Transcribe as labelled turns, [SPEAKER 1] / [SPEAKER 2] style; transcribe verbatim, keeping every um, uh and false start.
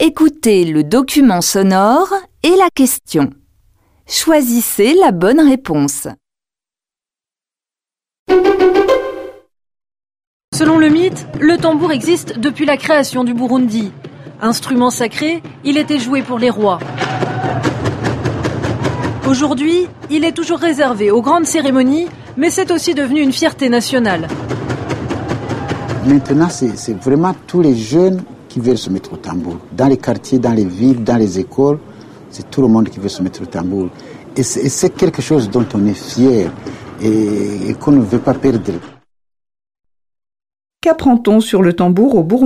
[SPEAKER 1] Écoutez le document sonore et la question. Choisissez la bonne réponse.
[SPEAKER 2] Selon le mythe, le tambour existe depuis la création du Burundi. Instrument sacré, il était joué pour les rois. Aujourd'hui, il est toujours réservé aux grandes cérémonies, mais c'est aussi devenu une fierté nationale.
[SPEAKER 3] Maintenant, c'est, c'est vraiment tous les jeunes qui veulent se mettre au tambour. Dans les quartiers, dans les villes, dans les écoles, c'est tout le monde qui veut se mettre au tambour. Et c'est, et c'est quelque chose dont on est fier et, et qu'on ne veut pas perdre.
[SPEAKER 4] Qu'apprend-on sur le tambour au Burundi ?